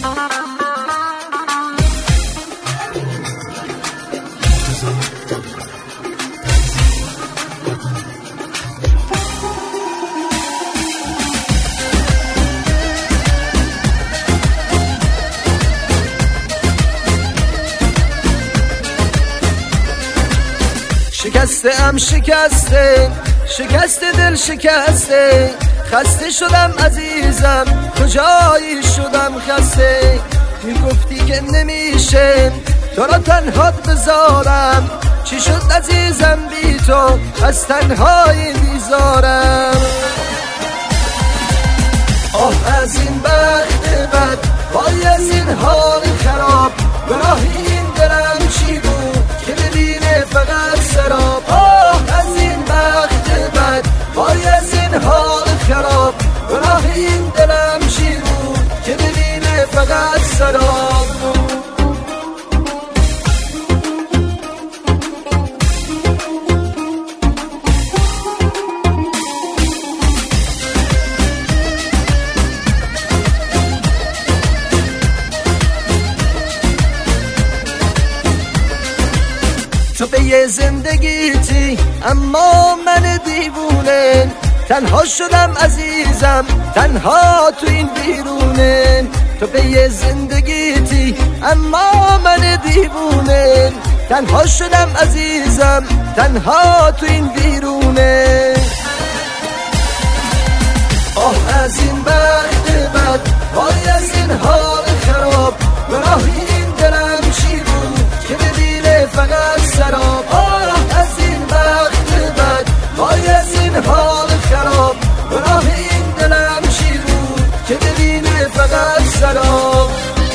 شکسته ام شکسته، شکسته دل شکسته، خسته شدم عزیزم، کجایی شدم خسته. میگفتی که نمیشه تو را تنها بذارم، چی شد عزیزم بی تو از تنهایی بیزارم. آه از این بخت بد، وای از این حال خراب، گناهی این دلم چی بود که ببینه فقط سراب. آه از این بخت بد، وای از این حال خراب، گناهی این دلم چی بود که ببینه فقط سراب. تو به یه زندگیتی اما من دیوونه، تنها شدم عزیزم، تنها تو این بیرونه. تو به یه زندگیتی اما من دیوونه، تنها شدم عزیزم، تنها تو این بیرونه. آه از این بخت بد، وای از این حال خراب، گناهی این دلم چی بود که ببینه فقط سراب. آه از این بخت بد، وای از این حال خراب، گناهی این دلم چی بود که ببینه فقط سراب.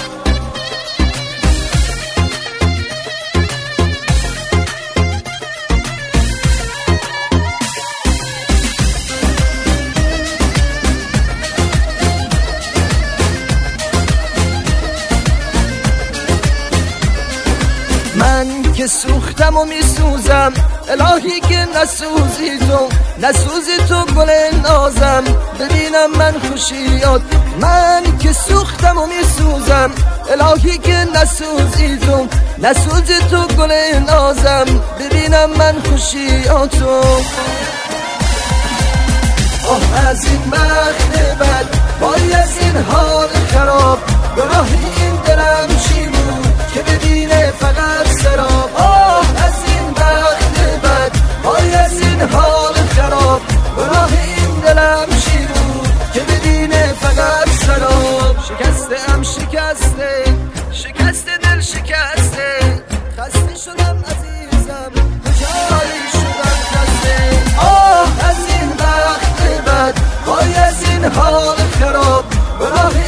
من که سوختم و میسوزم، الهی که نسوزی تو، نسوزی تو گل نازم، ببینم من خوشیات. من که سوختم و میسوزم، الهی که نسوزی تو، نسوزی تو گل نازم، ببینم من خوشیاتو. آه از این بخت بد، وای از این حال خراب، گناهی این دلم چی بود که ببینه فقط سراب. آه از این بخت بد، وای از این حال خراب، گناهی این دلم چی بود که ببینه فقط سراب. شکسته ام شکسته، شکسته دل شکسته، خسته شدم عزیزم، کجایی شدم خسته. آه از این بخت بد، وای از این حال خراب، گناهی